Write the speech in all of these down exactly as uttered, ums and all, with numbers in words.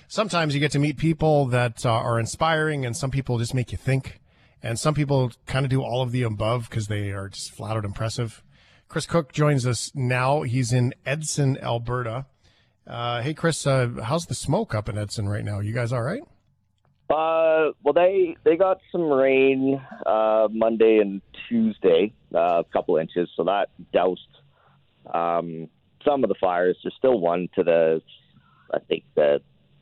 sometimes you get to meet people that uh, are inspiring, and some people just make you think, and some people kind of do all of the above because they are just flat out impressive. Chris Cook joins us now. He's in Edson, Alberta. Uh, hey, Chris, uh, how's the smoke up in Edson right now? You guys all right? Uh, well, they they got some rain uh, Monday and Tuesday, uh, a couple inches, so that doused um, some of the fires. There's still one to the, I think, the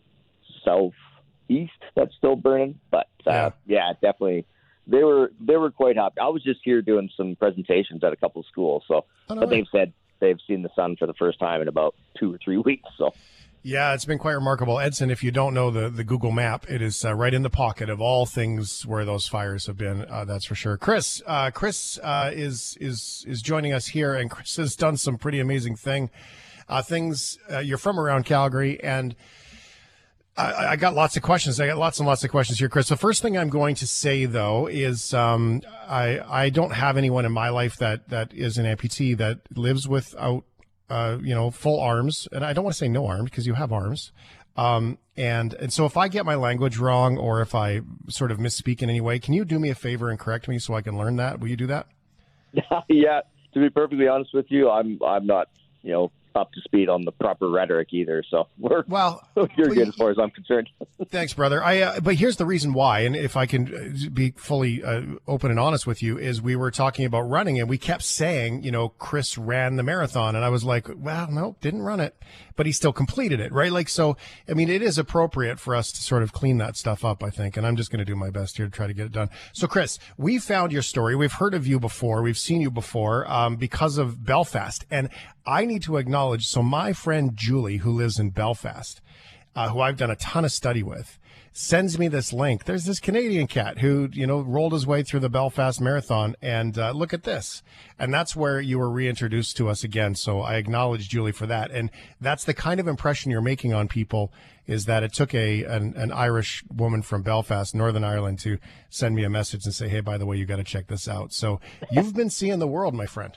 southeast that's still burning, but uh, yeah. yeah, definitely. They were they were quite happy. I was just here doing some presentations at a couple of schools, so oh, no but way. They've said they've seen the sun for the first time in about two or three weeks. So. Yeah, it's been quite remarkable. Edson, if you don't know the, the Google map, it is uh, right in the pocket of all things where those fires have been. Uh, that's for sure. Chris, uh, Chris uh, is is is joining us here, and Chris has done some pretty amazing thing uh, things. Uh, you're from around Calgary, and I, I got lots of questions. I got lots and lots of questions here, Chris. The first thing I'm going to say, though, is um, I I don't have anyone in my life that that is an amputee that lives without. Uh, you know, full arms, and I don't want to say no arms because you have arms. Um, and, and so if I get my language wrong or if I sort of misspeak in any way, can you do me a favor and correct me so I can learn that? Will you do that? Yeah. To be perfectly honest with you, I'm, I'm not, you know, up to speed on the proper rhetoric either. So we're, well, you're good as far as I'm concerned. Thanks, brother. I, uh, but here's the reason why. And if I can be fully uh, open and honest with you, is we were talking about running and we kept saying, you know, Chris ran the marathon. And I was like, well, no, didn't run it, but he still completed it. Right. Like, so, I mean, it is appropriate for us to sort of clean that stuff up, I think. And I'm just going to do my best here to try to get it done. So Chris, we found your story. We've heard of you before. We've seen you before, um, because of Belfast. And I need to acknowledge, so my friend Julie, who lives in Belfast, uh, who I've done a ton of study with, sends me this link. There's this Canadian cat who, you know, rolled his way through the Belfast Marathon, and uh, look at this. And that's where you were reintroduced to us again. So I acknowledge Julie for that. And that's the kind of impression you're making on people, is that it took a an, an Irish woman from Belfast, Northern Ireland, to send me a message and say, hey, by the way, you got to check this out. So you've been seeing the world, my friend.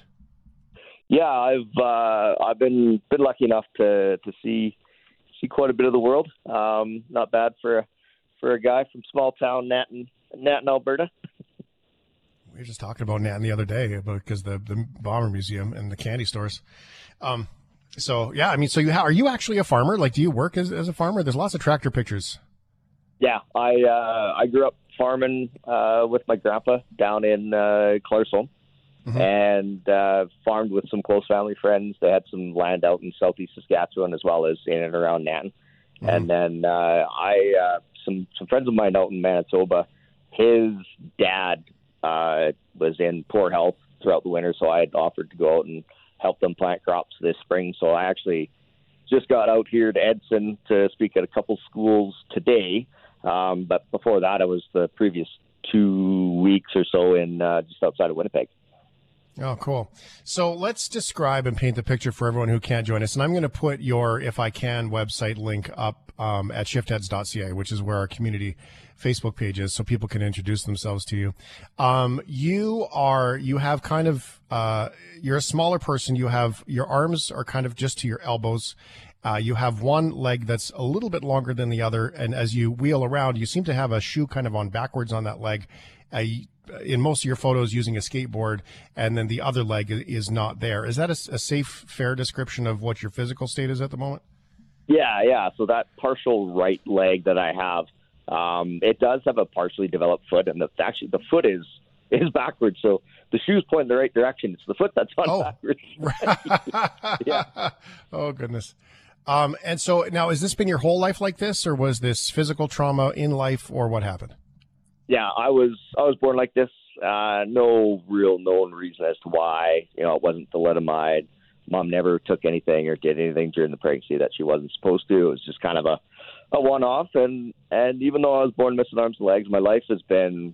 Yeah, I've uh, I've been been lucky enough to to see see quite a bit of the world. Um, not bad for a, for a guy from small town Natin, Natin, Alberta. We were just talking about Natin the other day because the the Bomber Museum and the candy stores. Um, so yeah, I mean, so you ha- are you actually a farmer? Like, do you work as as a farmer? There's lots of tractor pictures. Yeah, I uh, I grew up farming uh, with my grandpa down in uh, Claresholm. Mm-hmm. And uh, farmed with some close family friends. They had some land out in southeast Saskatchewan as well as in and around Natin. Mm-hmm. And then uh, I, uh, some some friends of mine out in Manitoba, his dad uh, was in poor health throughout the winter, so I had offered to go out and help them plant crops this spring. So I actually just got out here to Edson to speak at a couple schools today. Um, but before that, I was the previous two weeks or so in uh, just outside of Winnipeg. Oh, cool. So let's describe and paint the picture for everyone who can't join us. And I'm going to put your If I Can website link up um, at shiftheads dot c a, which is where our community Facebook page is, so people can introduce themselves to you. Um, you are, you have kind of, uh, you're a smaller person. You have, your arms are kind of just to your elbows. Uh, you have one leg that's a little bit longer than the other. And as you wheel around, you seem to have a shoe kind of on backwards on that leg. Uh, in most of your photos using a skateboard, and then the other leg is not there. Is that a, a safe, fair description of what your physical state is at the moment? Yeah, yeah. So that partial right leg that I have, um, it does have a partially developed foot, and the, actually the foot is is backwards. So the shoes point in the right direction. It's the foot that's on oh. backwards. Yeah. Oh, goodness. Um, and so now, has this been your whole life like this, or was this physical trauma in life, or what happened? Yeah, I was I was born like this. Uh, no real known reason as to why. You know, it wasn't thalidomide. Mom never took anything or did anything during the pregnancy that she wasn't supposed to. It was just kind of a, a one-off. And, and even though I was born missing arms and legs, my life has been,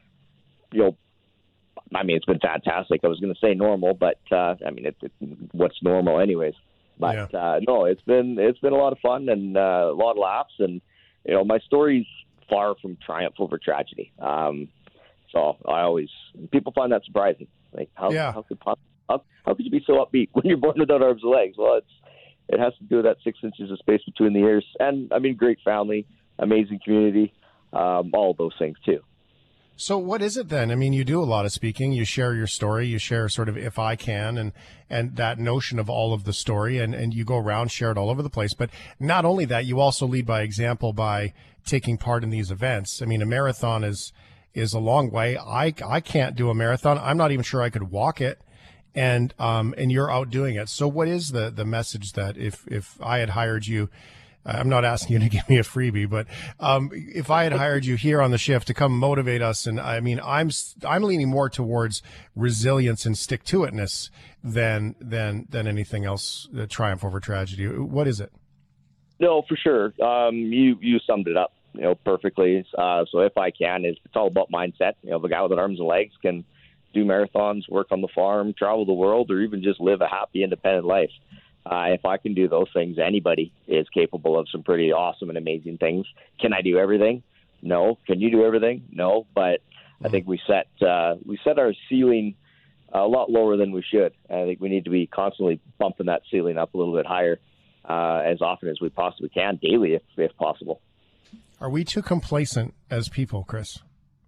you know, I mean, it's been fantastic. I was going to say normal, but uh, I mean, it, it, what's normal anyways? But yeah. uh, no, it's been it's been a lot of fun and uh, a lot of laughs. And, you know, my story's far from triumph over tragedy. Um, so I always, people find that surprising. Like, how, yeah. how could how, how could you be so upbeat when you're born without arms and legs? Well, it's it has to do with that six inches of space between the ears. And I mean, great family, amazing community, um, all of those things too. So what is it then? I mean, you do a lot of speaking, you share your story, you share sort of if I can and, and that notion of all of the story, and, and you go around, share it all over the place. But not only that, you also lead by example by taking part in these events. I mean, a marathon is, is a long way. I, I can't do a marathon. I'm not even sure I could walk it. And, um, and you're out doing it. So what is the, the message that if, if I had hired you, I'm not asking you to give me a freebie, but um, if I had hired you here on the shift to come motivate us, and I mean, I'm I'm leaning more towards resilience and stick to itness than than than anything else. Uh, triumph over tragedy. What is it? No, for sure. Um, you you summed it up, you know, perfectly. Uh, so if I can, it's, it's all about mindset. You know, the guy with arms and legs can do marathons, work on the farm, travel the world, or even just live a happy, independent life. Uh, if I can do those things, anybody is capable of some pretty awesome and amazing things. Can I do everything? No. Can you do everything? No. But I think we set uh, we set our ceiling a lot lower than we should. I think we need to be constantly bumping that ceiling up a little bit higher uh, as often as we possibly can, daily if, if possible. Are we too complacent as people, Chris?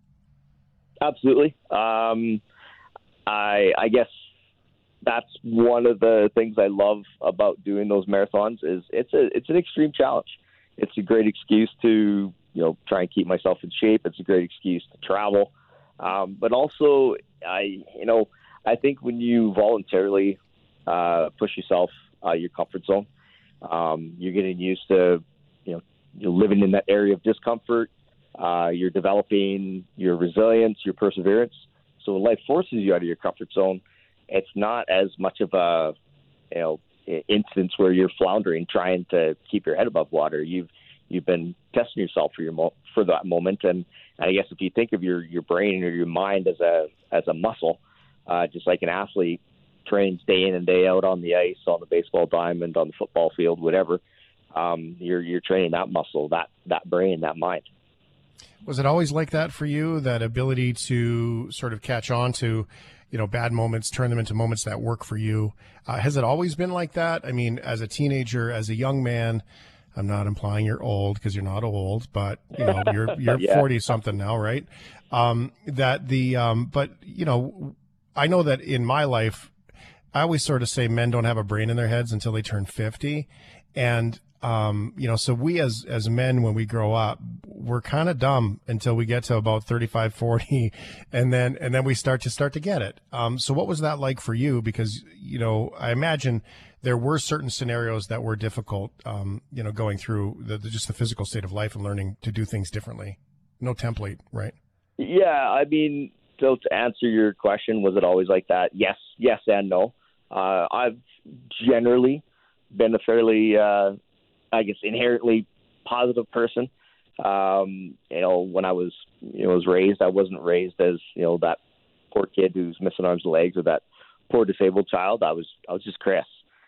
Absolutely. Um, I, I guess that's one of the things I love about doing those marathons is it's a it's an extreme challenge. It's a great excuse to, you know, try and keep myself in shape. It's a great excuse to travel. Um, but also, I, you know, I think when you voluntarily uh, push yourself out of your comfort zone, um, you're getting used to, you know, you're living in that area of discomfort. Uh, you're developing your resilience, your perseverance. So when life forces you out of your comfort zone, it's not as much of a, you know, instance where you're floundering, trying to keep your head above water. You've you've been testing yourself for your mo- for that moment, and, and I guess if you think of your, your brain or your mind as a as a muscle, uh, just like an athlete trains day in and day out on the ice, on the baseball diamond, on the football field, whatever, um, you're you're training that muscle, that that brain, that mind. Was it always like that for you? That ability to sort of catch on to, you know, bad moments, turn them into moments that work for you. Uh, has it always been like that? I mean, as a teenager, as a young man, I'm not implying you're old because you're not old, but you know, you're, you're yeah. forty something now, right? Um, that the, um, but you know, I know that in my life, I always sort of say men don't have a brain in their heads until they turn fifty. And, um, you know, so we as, as men, when we grow up, we're kind of dumb until we get to about thirty-five, forty, and then, and then we start to start to get it. Um, so what was that like for you? Because, you know, I imagine there were certain scenarios that were difficult, um, you know, going through the, the, just the physical state of life and learning to do things differently. No template, right? Yeah. I mean, so to answer your question, was it always like that? Yes, yes, and no. Uh, I've generally been a fairly, uh, I guess, inherently positive person. Um, you know, when I was, you know, was raised, I wasn't raised as, you know, that poor kid who's missing arms and legs or that poor disabled child. I was, I was just Chris.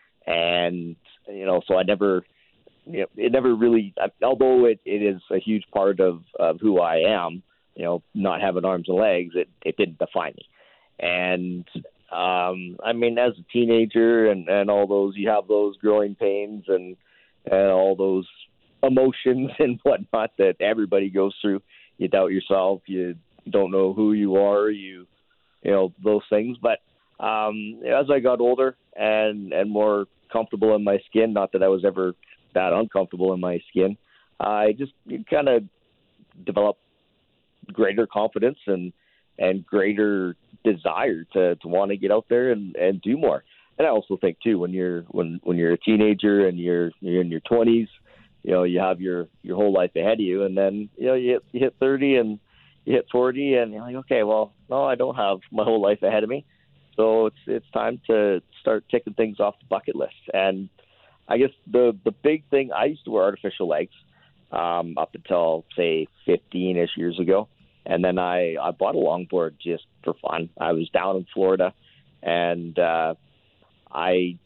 And, you know, so I never, you know, it never really, although it, it is a huge part of, of who I am, you know, not having arms and legs, it, it didn't define me. And, um, I mean, as a teenager and, and all those, you have those growing pains and, and all those emotions and whatnot that everybody goes through. You doubt yourself. You don't know who you are. You, you know, those things. But um, as I got older and, and more comfortable in my skin, not that I was ever that uncomfortable in my skin, I just kind of developed greater confidence and, and greater desire to, to want to get out there and, and do more. And I also think too, when you're when, when you're a teenager and you're you're in your twenties, you know, you have your, your whole life ahead of you, and then you know you hit, you hit thirty and you hit forty, and you're like, okay, well, no, I don't have my whole life ahead of me, so it's it's time to start ticking things off the bucket list. And I guess the the big thing, I used to wear artificial legs um, up until say fifteen-ish years ago, and then I I bought a longboard just for fun. I was down in Florida, and uh, I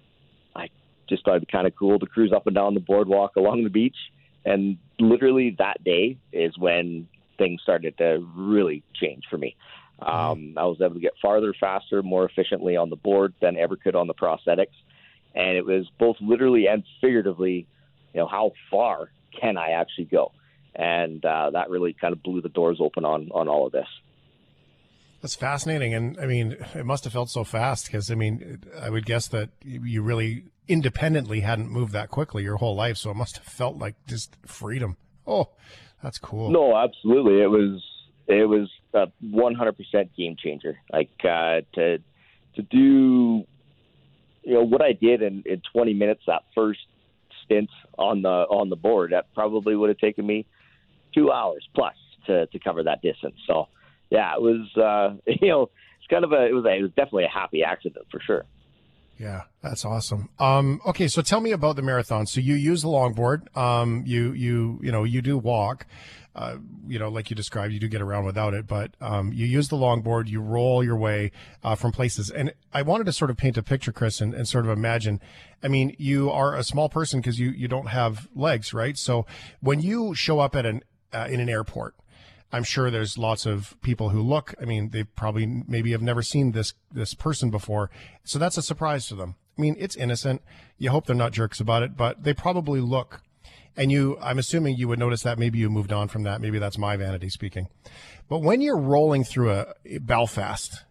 I just thought it'd be kind of cool to cruise up and down the boardwalk along the beach. And literally that day is when things started to really change for me. Um, I was able to get farther, faster, more efficiently on the board than I ever could on the prosthetics. and it was both literally and figuratively, you know, how far can I actually go? And uh, that really kind of blew the doors open on on all of this. That's fascinating. And I mean, it must have felt so fast because, I mean, I would guess that you really independently hadn't moved that quickly your whole life. So it must have felt like just freedom. Oh, that's cool. No, absolutely. It was, it was a one hundred percent game changer. Like uh, to, to do, you know, what I did in, in twenty minutes, that first stint on the, on the board, that probably would have taken me two hours plus to, to cover that distance. So, yeah, it was, uh, you know, it's kind of a, it was, a, it was definitely a happy accident for sure. Yeah, that's awesome. Um, okay, so tell me about the marathon. So you use the longboard. Um, you, you, you know, you do walk, uh, you know, like you described, you do get around without it, but, um, you use the longboard, you roll your way, uh, from places. And I wanted to sort of paint a picture, Chris, and, and sort of imagine, I mean, you are a small person because you, you don't have legs, right? So when you show up at an, uh, in an airport, I'm sure there's lots of people who look, I mean, they probably maybe have never seen this, this person before. So that's a surprise to them. I mean, it's innocent. You hope they're not jerks about it, but they probably look. And you, I'm assuming you would notice that. Maybe you moved on from that. Maybe that's my vanity speaking. But when you're rolling through a Belfast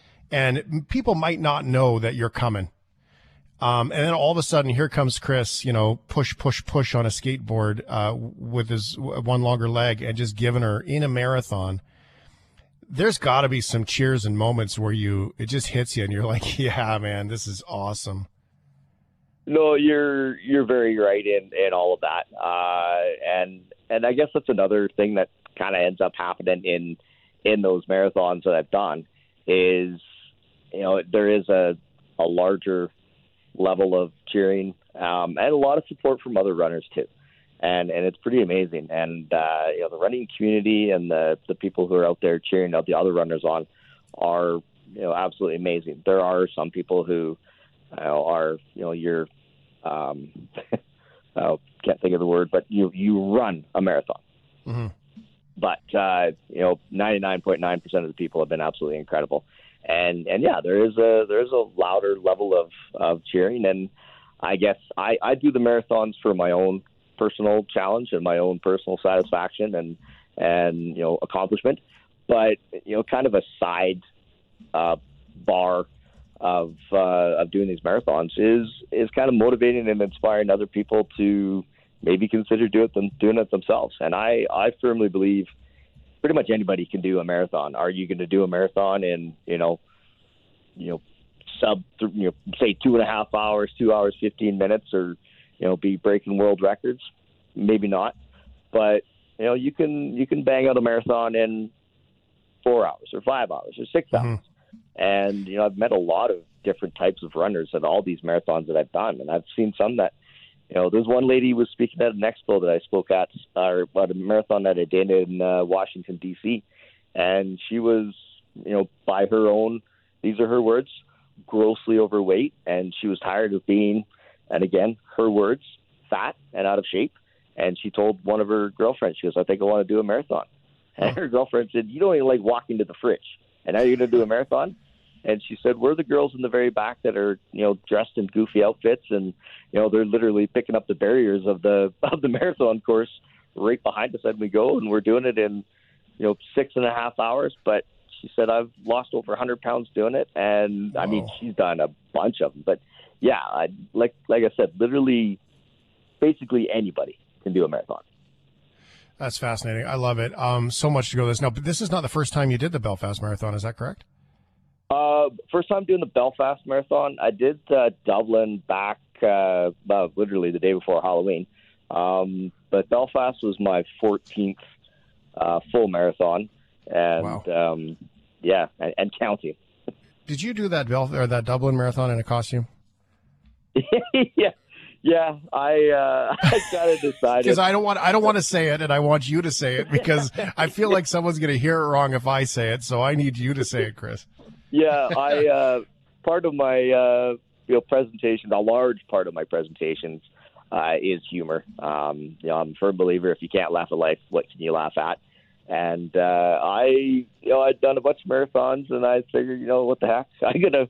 and people might not know that you're coming, Um, and then all of a sudden, here comes Chris, you know, push, push, push on a skateboard, uh, with his one longer leg and just giving her in a marathon. There's got to be some cheers and moments where you, it just hits you and you're like, yeah, man, this is awesome. No, you're, you're very right in, in all of that. Uh, and, and I guess that's another thing that kind of ends up happening in, in those marathons that I've done is, you know, there is a, a larger level of cheering, um, and a lot of support from other runners too. And, and it's pretty amazing. And, uh, you know, the running community and the, the people who are out there cheering out the other runners on are, you know, absolutely amazing. There are some people who uh, are, you know, you're, um, I can't think of the word, but you, you run a marathon. Mm-hmm. But, uh, you know, ninety-nine point nine percent of the people have been absolutely incredible. And, and yeah, there is a, there is a louder level of, of cheering. And I guess I, I do the marathons for my own personal challenge and my own personal satisfaction and, and, you know, accomplishment, but, you know, kind of a side, uh, bar of, uh, of doing these marathons is, is kind of motivating and inspiring other people to maybe consider doing it, them, doing it themselves. And I, I firmly believe pretty much anybody can do a marathon. Are you going to do a marathon in, you know, you know, sub, you know, say two and a half hours, two hours, fifteen minutes, or, you know, be breaking world records? Maybe not, but, you know, you can, you can bang out a marathon in four hours or five hours or six mm-hmm. hours. And, you know, I've met a lot of different types of runners at all these marathons that I've done. And I've seen some that, you know, there's one lady who was speaking at an expo that I spoke at, or uh, at a marathon that I did in uh, Washington, D C. And she was, you know, by her own, these are her words, grossly overweight. And she was tired of being, and again, her words, fat and out of shape. And she told one of her girlfriends, she goes, I think I want to do a marathon. And her girlfriend said, you don't even like walking to the fridge. And now you're going to do a marathon? And she said, we're the girls in the very back that are, you know, dressed in goofy outfits. And, you know, they're literally picking up the barriers of the of the marathon course right behind us as we go. And we're doing it in, you know, six and a half hours. But she said, I've lost over one hundred pounds doing it. And, I mean, she's done a bunch of them. But, yeah, I, like like I said, literally basically anybody can do a marathon. That's fascinating. I love it. Um, so much to go this. Now, but this is not the first time you did the Belfast Marathon. Is that correct? Uh, first time doing the Belfast Marathon. I did uh, Dublin back uh, about literally the day before Halloween. Um, but Belfast was my fourteenth uh, full marathon, and wow. um, yeah, and, and counting. Did you do that Bel- or that Dublin Marathon in a costume? yeah, yeah. I uh, I kind of decided because I don't want I don't want to say it, and I want you to say it because I feel like someone's going to hear it wrong if I say it. So I need you to say it, Chris. Yeah, I uh, part of my uh, you know presentation, a large part of my presentations uh, is humor. Um, you know, I'm a firm believer if you can't laugh at life, what can you laugh at? And uh, I, you know, I'd done a bunch of marathons, and I figured, you know, what the heck, I'm gonna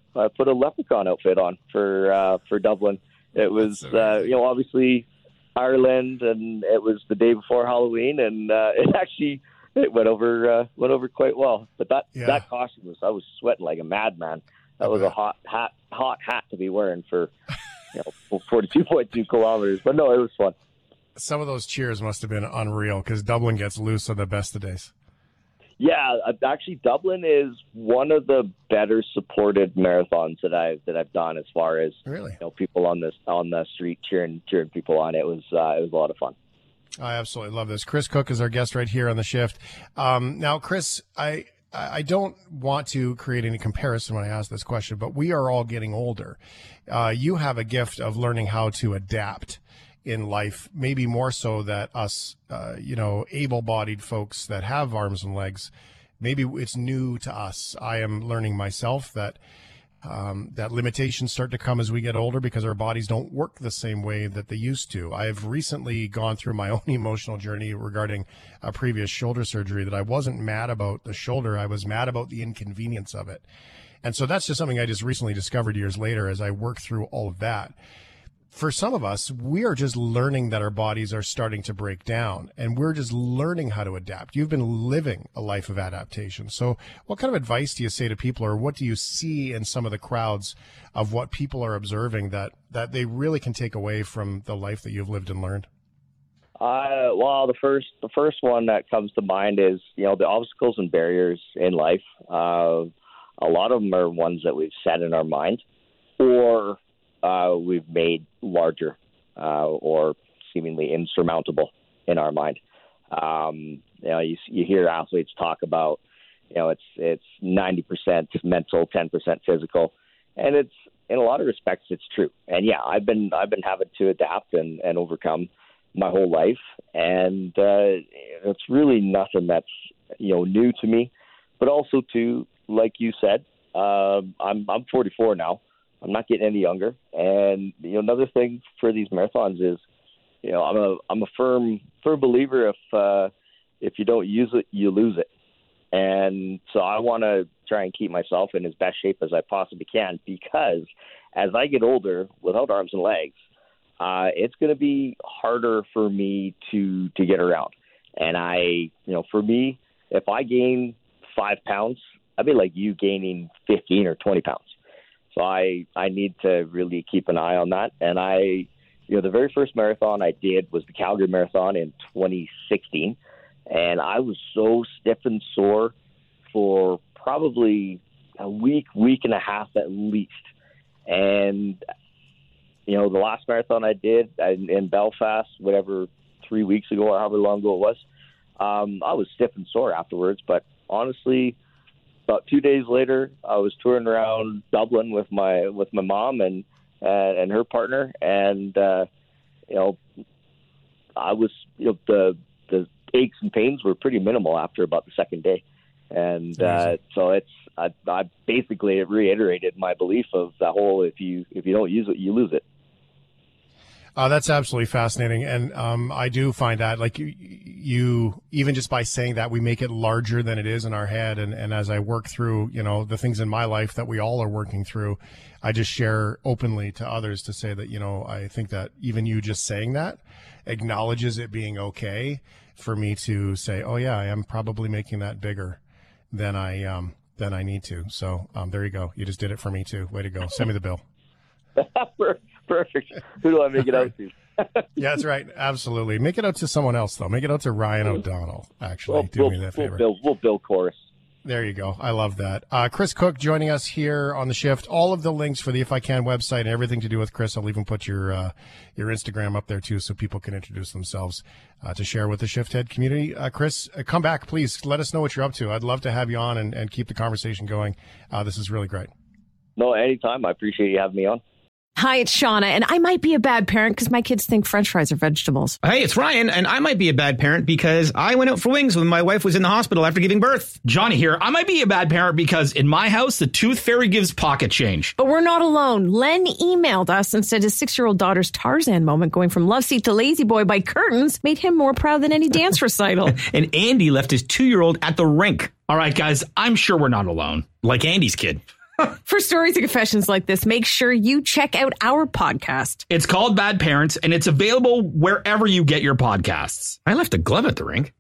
I put a leprechaun outfit on for uh, for Dublin. It was uh, you know obviously Ireland, and it was the day before Halloween, and uh, it actually it went over uh, went over quite well. But that yeah. that costume was I was sweating like a madman. That was a hot hat hot hat to be wearing for you know forty-two point two kilometers. But no, it was fun. Some of those cheers must have been unreal because Dublin gets loose on the best of days. Yeah, actually, Dublin is one of the better supported marathons that I that I've done as far as really? you know people on this on the street cheering cheering people on. It was uh, it was a lot of fun. I absolutely love this. Chris Cook is our guest right here on the shift. Um, now, Chris, I. I don't want to create any comparison when I ask this question, but we are all getting older. Uh, you have a gift of learning how to adapt in life, maybe more so that us, uh, you know, able-bodied folks that have arms and legs, maybe it's new to us. I am learning myself that um, that limitations start to come as we get older because our bodies don't work the same way that they used to. I have recently gone through my own emotional journey regarding a previous shoulder surgery that I wasn't mad about the shoulder. I was mad about the inconvenience of it. And so that's just something I just recently discovered years later as I work through all of that. For some of us, we are just learning that our bodies are starting to break down, and we're just learning how to adapt. You've been living a life of adaptation. So what kind of advice do you say to people, or what do you see in some of the crowds of what people are observing that, that they really can take away from the life that you've lived and learned? Uh, well, the first the first one that comes to mind is, you know, the obstacles and barriers in life. Uh, a lot of them are ones that we've set in our mind, or Uh, we've made larger uh, or seemingly insurmountable in our mind. Um, you know, you, you hear athletes talk about, you know, it's it's ninety percent mental, ten percent physical, and it's in a lot of respects it's true. And yeah, I've been I've been having to adapt and, and overcome my whole life, and uh, it's really nothing that's you know new to me. But also too, like you said, uh, I'm I'm forty-four now. I'm not getting any younger, and you know another thing for these marathons is, you know, I'm a I'm a firm firm believer if uh, if you don't use it, you lose it, and so I want to try and keep myself in as best shape as I possibly can, because as I get older, without arms and legs, uh, it's going to be harder for me to to get around, and I you know for me, if I gain five pounds, I'd be like you gaining fifteen or twenty pounds. So I, I need to really keep an eye on that. And I, you know, the very first marathon I did was the Calgary Marathon in twenty sixteen. And I was so stiff and sore for probably a week, week and a half at least. And, you know, the last marathon I did in, in Belfast, whatever, three weeks ago or however long ago it was, um, I was stiff and sore afterwards. But honestly, about two days later, I was touring around Dublin with my with my mom and uh, and her partner, and uh, you know, I was you know the the aches and pains were pretty minimal after about the second day, and uh, so it's I, I basically reiterated my belief of the whole if you if you don't use it, you lose it. Uh, that's absolutely fascinating. And um, I do find that, like, you, you, even just by saying that, we make it larger than it is in our head. And, and as I work through, you know, the things in my life that we all are working through, I just share openly to others to say that, you know, I think that even you just saying that acknowledges it being okay for me to say, oh, yeah, I am probably making that bigger than I, um, than I need to. So um, there you go. You just did it for me, too. Way to go. Send me the bill. Perfect. Who do I make it out to? Yeah, that's right. Absolutely. Make it out to someone else, though. Make it out to Ryan O'Donnell, actually. We'll, do we'll, me that we'll favor. Bill, we'll Bill Chorus. There you go. I love that. Uh, Chris Cook joining us here on the shift. All of the links for the If I Can website and everything to do with Chris, I'll even put your uh, your Instagram up there, too, so people can introduce themselves uh, to share with the Shift Head community. Uh, Chris, uh, come back, please. Let us know what you're up to. I'd love to have you on and, and keep the conversation going. Uh, this is really great. No, anytime. I appreciate you having me on. Hi, it's Shauna, and I might be a bad parent because my kids think French fries are vegetables. Hey, it's Ryan, and I might be a bad parent because I went out for wings when my wife was in the hospital after giving birth. Johnny here. I might be a bad parent because in my house, the tooth fairy gives pocket change. But we're not alone. Len emailed us and said his six-year-old daughter's Tarzan moment going from love seat to lazy boy by curtains made him more proud than any dance recital. And Andy left his two-year-old at the rink. All right, guys, I'm sure we're not alone. Like Andy's kid. For stories and confessions like this, make sure you check out our podcast. It's called Bad Parents, and it's available wherever you get your podcasts. I left a glove at the rink.